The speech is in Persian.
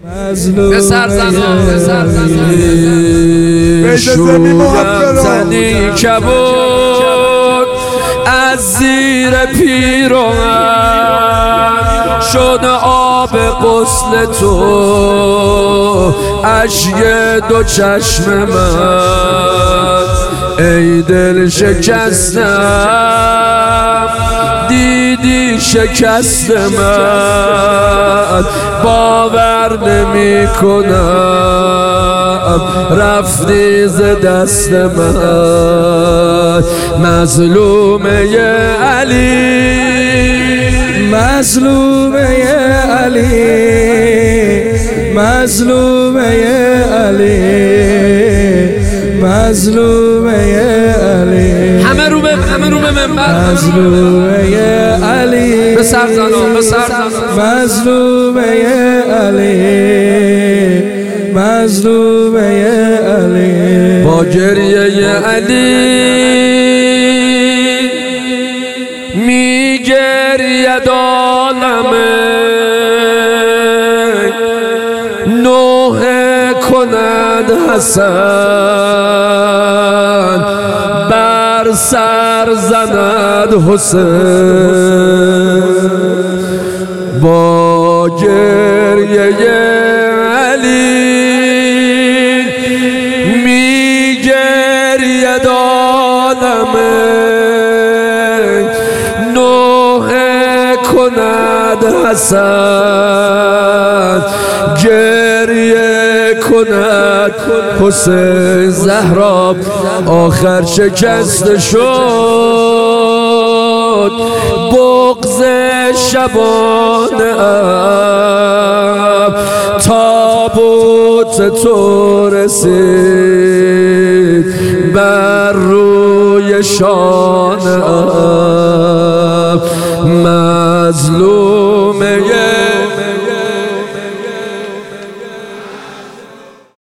پسر زنان شویم زنی کبود از زیر پیراهن شد آب غسل تو اشک دو چشم من ای دل شکستم دیدی شکست من باور نمی کنم رفتی ز دست من مظلومه علی مظلومه علی مظلومه علی مظلومه علی همه رو به منبر مظلومه علی به سر زنان مظلومه علی مظلومه علی با گریه علی می گرید عالمه نوح کند حسن بر سر زند حسین با گریه علی می گرید عالمه نوح کند حسن گریه کند حسین زهرا آخر شکست شد بغض شبانه ام تابوت تو رسید بر روی شانه ام